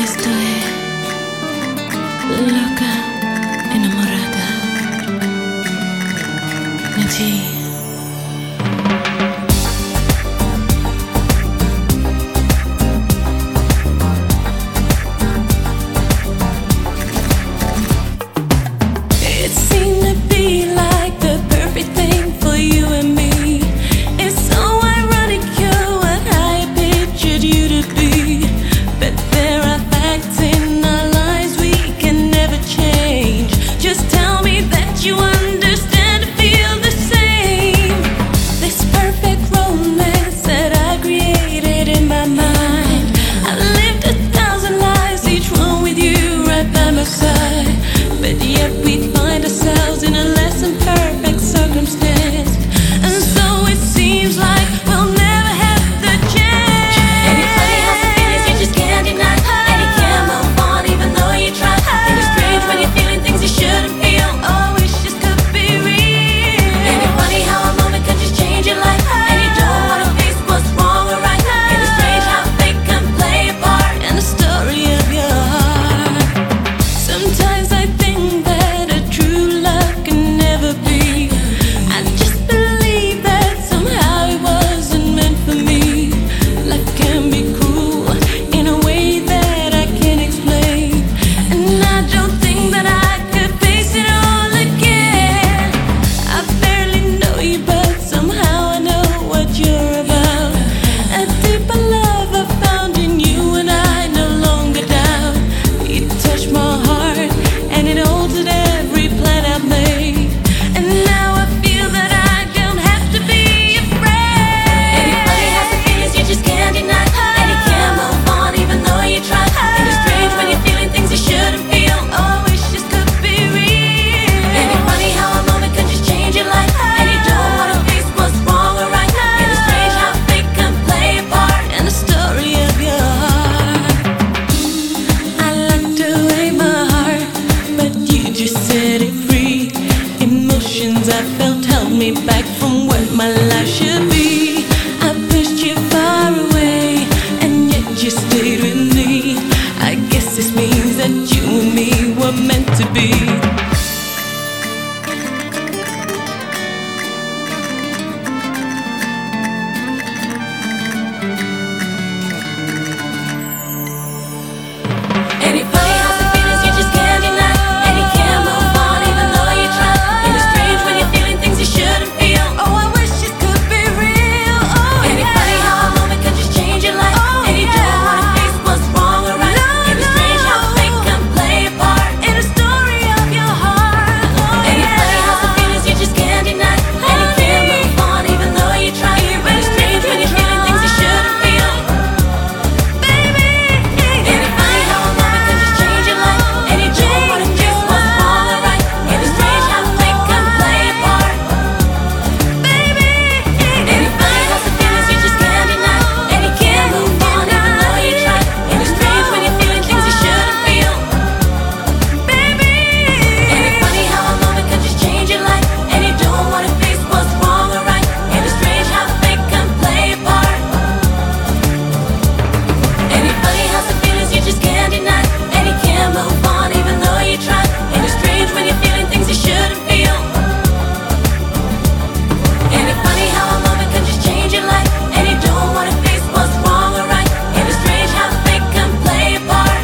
Estoy loca, enamorada de ti. It seemed to be like the perfect thing for you and me. It's so ironic you're what I pictured you to be. But there are facts in our lives we can never change. Just tell me that you understand and feel the same. This perfect romance that I created in my mind. I lived 1,000 lives, each one with you right by my side. But yet we find ourselves in a less than perfect circumstance. And so it seems like we'll never have the chance. And it's funny how some feelings you just can't deny. And you can't move on even though you try. And it's strange when you're feeling things you shouldn't feel. Oh, wish this could be real. And it's funny how a moment can just change your life. And you don't wanna face what's wrong or right. And it's strange how fate can play a part in the story of your heart. Sometimes I think that a true love can never be. I just believe that somehow it wasn't meant for me. Life can be cruel in a way that I can't explain. And I don't think that I could face it all again. I barely know you, but somehow I know what you're about. A deeper love I found in you, and I no longer doubt. You touched my heart, and it altered every plan I made. And now I feel that I don't have to be afraid. And it's funny how some feelings you just can't deny. And you can't move on even though you try. And it's strange when you're feeling things you shouldn't feel. Oh, wish this could be real. And it's funny how a moment can just change your life. And you don't wanna face what's wrong or right. And it's strange how fate can play a part in the story of your heart. I locked away my heart, but you just set it free. Emotions I felt held me back from what my life should be. I pushed you far away, and yet you stayed with me. I guess this means that you and me were meant to be. And it's funny how some feelings you just can't deny. And you can't move on even though you try. And it's strange when you're feeling things you shouldn't feel. Oh, I wish this could be real. Oh, And it's funny how a moment can just change your life. Oh, And you don't wanna face what's wrong or right. No, And it's strange how fate can play a part in the story of your heart. Oh, And it's funny how some feelings you just can't deny. And you can't move on even though you try. And it's strange when you're feeling things you shouldn't feel. And it's funny how a moment can just change your life. And you don't wanna face what's wrong or right. And it's strange how fate can play a part. And it's funny how some feelings you just can't deny. And you can't move on even though you try. And it's strange when you're feeling things you shouldn't feel. And it's funny how a moment can just change your life. And you don't wanna face what's wrong or right. And it's strange how fate can play a part. And it's funny how some feelings you just can't deny. And you can't move on even though you try. And it's strange when you're feeling things you shouldn't feel. And it's funny how a moment can just change your life. And you don't wanna face what's wrong or right. And it's strange how fate can play a part.